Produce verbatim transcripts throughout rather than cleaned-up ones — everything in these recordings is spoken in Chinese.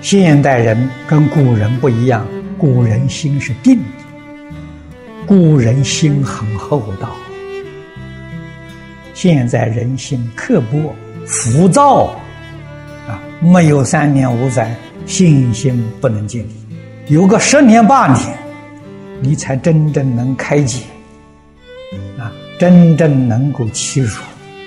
现代人跟古人不一样，古人心是定的，古人心很厚道。现在人心刻薄、浮躁啊，没有三年五载，信心不能建立。有个十年八年，你才真正能开解啊，真正能够欺辱。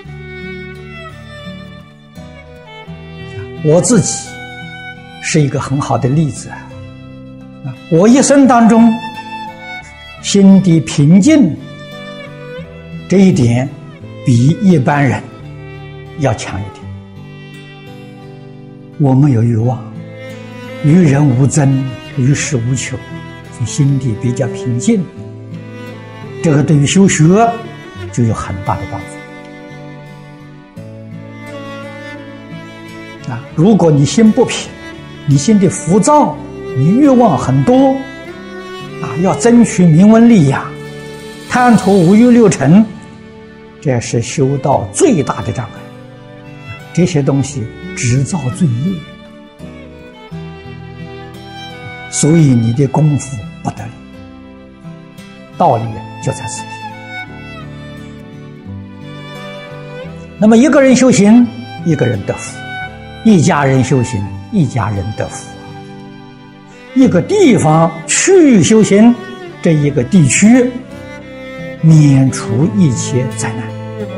我自己是一个很好的例子啊！我一生当中心地平静，这一点比一般人要强一点。我没有欲望，与人无争，与世无求，所以心地比较平静。这个对于修学就有很大的帮助。啊，如果你心不平，你心地浮躁，你欲望很多，啊，要争取名闻利养，贪图五欲六尘，这是修道最大的障碍。这些东西只造罪业，所以你的功夫不得力。道理就在此地。那么一个人修行，一个人得福；一家人修行，一家人得福；一个地方去修行，这一个地区免除一切灾难。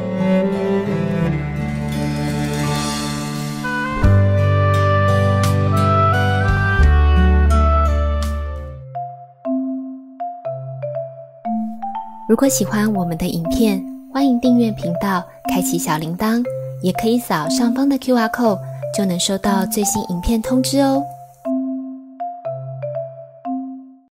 如果喜欢我们的影片，欢迎订阅频道，开启小铃铛，也可以扫上方的 Q R code， 就能收到最新影片通知哦。